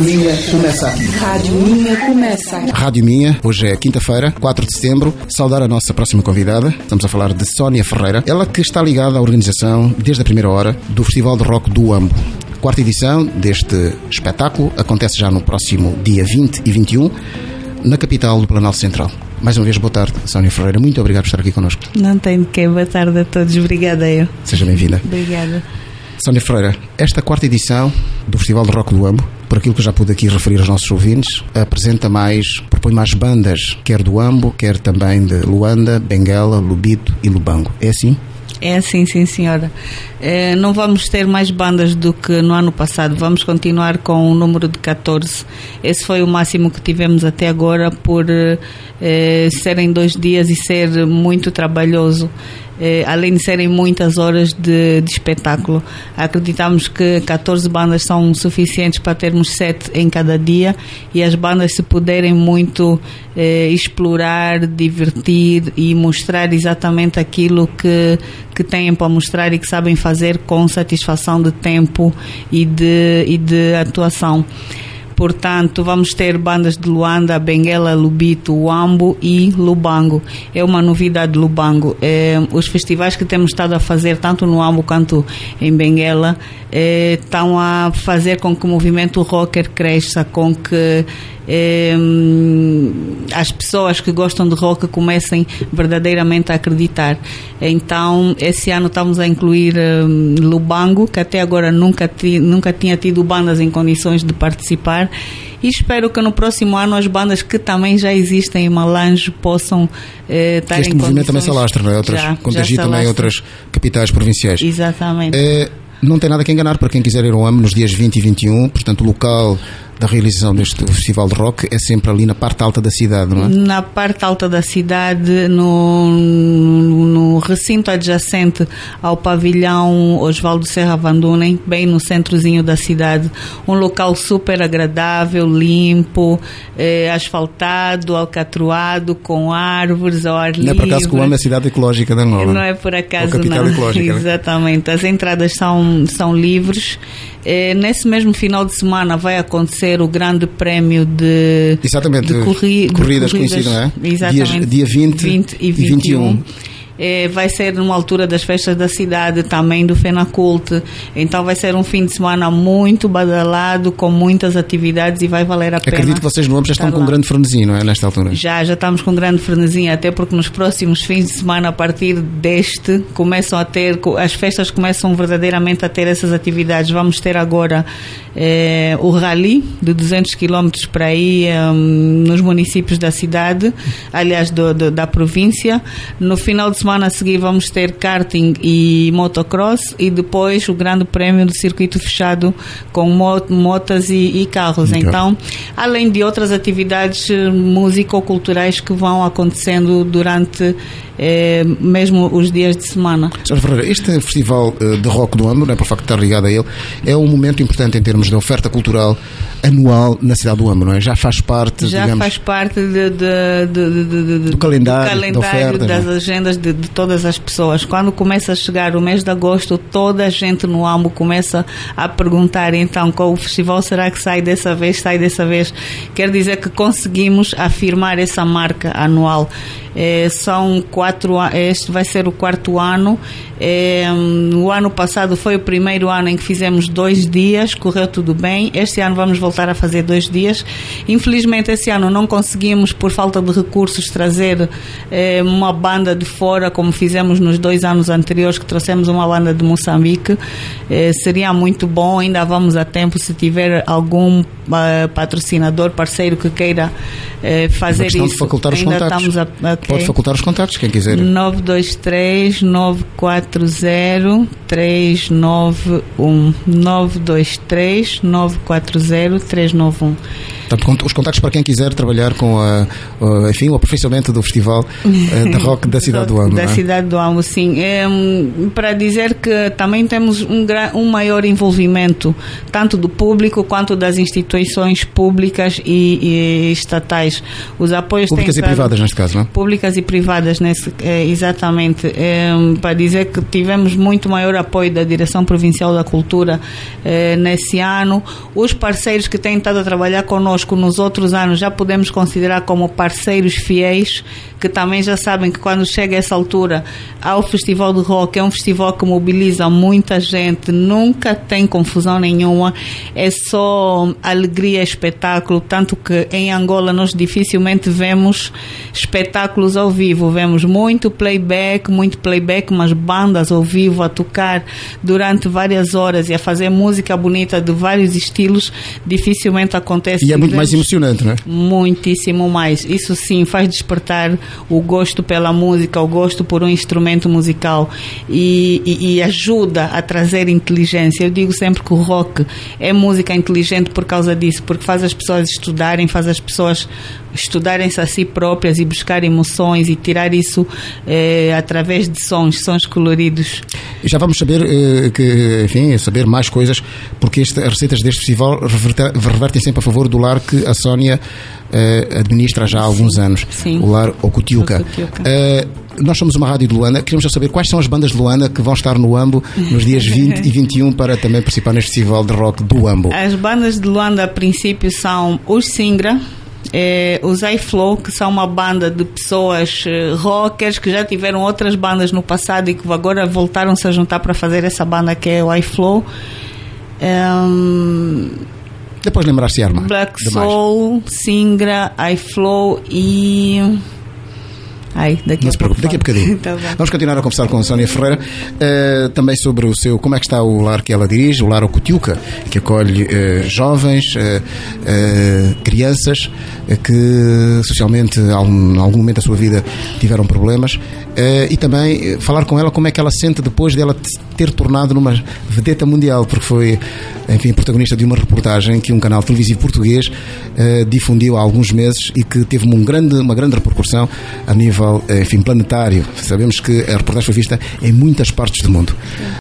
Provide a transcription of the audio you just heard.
Minha começa aqui. Rádio Minha começa aqui. Rádio Minha, hoje é quinta-feira, 4 de setembro. Saudar a nossa próxima convidada. Estamos a falar de Sónia Ferreira. Ela que está ligada à organização, desde a primeira hora, do Festival de Rock do Uambo. Quarta edição deste espetáculo acontece já no próximo dia 20 e 21, na capital do Planalto Central. Mais uma vez, boa tarde, Sónia Ferreira. Muito obrigado por estar aqui connosco. Não tem de quê. Boa tarde a todos. Obrigada eu. Seja bem-vinda. Obrigada. Sónia Ferreira, esta quarta edição do Festival de Rock do Uambo, por aquilo que eu já pude aqui referir aos nossos ouvintes, propõe mais bandas, quer do Uambo, quer também de Luanda, Benguela, Lubito e Lubango. É assim? É assim, sim senhora. Não vamos ter mais bandas do que no ano passado. Vamos continuar com o número de 14. Esse foi o máximo que tivemos até agora, por serem 2 dias e ser muito trabalhoso. Além de serem muitas horas de espetáculo, acreditamos que 14 bandas são suficientes para termos 7 em cada dia, e as bandas, se puderem muito explorar, divertir e mostrar exatamente aquilo que têm para mostrar e que sabem fazer com satisfação de tempo e de atuação. Portanto, vamos ter bandas de Luanda, Benguela, Lubito, Uambo e Lubango. É uma novidade Lubango. Os festivais que temos estado a fazer, tanto no Uambo quanto em Benguela, estão a fazer com que o movimento rocker cresça, com que as pessoas que gostam de rock comecem verdadeiramente a acreditar. Então, esse ano estamos a incluir Lubango, que até agora nunca tinha tido bandas em condições de participar, e espero que no próximo ano as bandas que também já existem em Malange possam estar em condições. Este movimento também se alastra, não é? Contagia também outras capitais provinciais. Exatamente. Não tem nada que enganar para quem quiser ir ao Uambo nos dias 20 e 21, portanto o local da realização deste festival de rock é sempre ali na parte alta da cidade, não é? Na parte alta da cidade, no recinto adjacente ao pavilhão Osvaldo Serra Vandunen, bem no centrozinho da cidade. Um local super agradável, limpo, asfaltado, alcatroado, com árvores ao ar livre. Não é por acaso que o Uambo é a cidade ecológica da Angola? Não é por acaso, capital não. Ecológica, exatamente. As entradas são livres. Nesse mesmo final de semana vai acontecer o grande prémio de corridas conhecido, não é? Exatamente. Dia 20 e 21. Vai ser numa altura das festas da cidade, também do FENACULT. Então vai ser um fim de semana muito badalado, com muitas atividades, e vai valer a pena. Acredito que vocês no Uambo já estão com um grande frenesim, não é? Nesta altura. Já estamos com um grande frenesim, até porque nos próximos fins de semana, a partir deste, as festas começam verdadeiramente a ter essas atividades. Vamos ter agora o rally de 200 km para aí nos municípios da cidade, aliás da província. No final de semana a seguir vamos ter karting e motocross, e depois o grande prémio do circuito fechado com motas e carros. Okay. Então, além de outras atividades músico-culturais que vão acontecendo durante mesmo os dias de semana. Sra. Ferreira, este festival de rock do Uambo, não é por facto de estar ligado a ele, é um momento importante em termos de oferta cultural anual na cidade do Uambo, não é? Já faz parte, faz parte do calendário da oferta, das agendas de todas as pessoas. Quando começa a chegar o mês de agosto, toda a gente no Uambo começa a perguntar, então, qual o festival será que sai dessa vez? Quer dizer que conseguimos afirmar essa marca anual. São 4, este vai ser o 4º ano. O ano passado foi o primeiro ano em que fizemos 2 dias, correu tudo bem. Este ano vamos voltar a fazer 2 dias. Infelizmente esse ano não conseguimos, por falta de recursos, trazer uma banda de fora, como fizemos nos 2 anos anteriores, que trouxemos uma banda de Moçambique. Seria muito bom, ainda vamos a tempo, se tiver algum patrocinador, parceiro que queira fazer isso. De facultar os contactos. Pode facultar os contactos, quem quiser. 923 940 391 923 940 391. Portanto, os contactos para quem quiser trabalhar com enfim, o aperfeiçoamento do Festival de Rock da cidade do Ambo. Da cidade do Ambo, sim. Para dizer que também temos um maior envolvimento, tanto do público quanto das instituições públicas e estatais. Os apoios públicas e privadas, neste caso, não é? Públicas e privadas, exatamente. Para dizer que tivemos muito maior apoio da Direção Provincial da Cultura nesse ano. Os parceiros que têm estado a trabalhar conosco nos outros anos já podemos considerar como parceiros fiéis, que também já sabem que quando chega essa altura ao Festival de Rock, é um festival que mobiliza muita gente, nunca tem confusão nenhuma, é só alegria, espetáculo, tanto que em Angola nós dificilmente vemos espetáculos ao vivo, vemos muito playback, mas bandas ao vivo a tocar durante várias horas e a fazer música bonita de vários estilos, dificilmente acontece. E é muito mais emocionante, não é? Muitíssimo mais. Isso sim faz despertar o gosto pela música, o gosto por um instrumento musical e ajuda a trazer inteligência. Eu digo sempre que o rock é música inteligente por causa disso, porque faz as pessoas estudarem, faz as pessoas estudarem-se a si próprias e buscar emoções e tirar isso através de sons coloridos. E já vamos saber saber mais coisas, porque as receitas deste festival revertem sempre a favor do lar que a Sónia administra já há alguns anos. Sim. O lar Okutiuka. Nós somos uma rádio de Luanda, queremos já saber quais são as bandas de Luanda que vão estar no Ambo nos dias 20 e 21 para também participar neste festival de rock do Ambo. As bandas de Luanda a princípio são os Singra, os iFlow, que são uma banda de pessoas rockers que já tiveram outras bandas no passado e que agora voltaram-se a juntar para fazer essa banda que é o iFlow. Depois lembrar-se Arma. Black Soul, Singra, iFlow e... Não se preocupe, daqui a bocadinho. Tá, vamos continuar a conversar com a Sónia Ferreira também sobre como é que está o lar que ela dirige, o lar Okutiuka, que acolhe jovens, crianças que socialmente em algum momento da sua vida tiveram problemas, e também falar com ela como é que ela se sente depois dela ter tornado numa vedeta mundial, porque foi, enfim, protagonista de uma reportagem que um canal televisivo português difundiu há alguns meses e que teve uma grande repercussão a nível, enfim, planetário. Sabemos que a reportagem foi vista em muitas partes do mundo.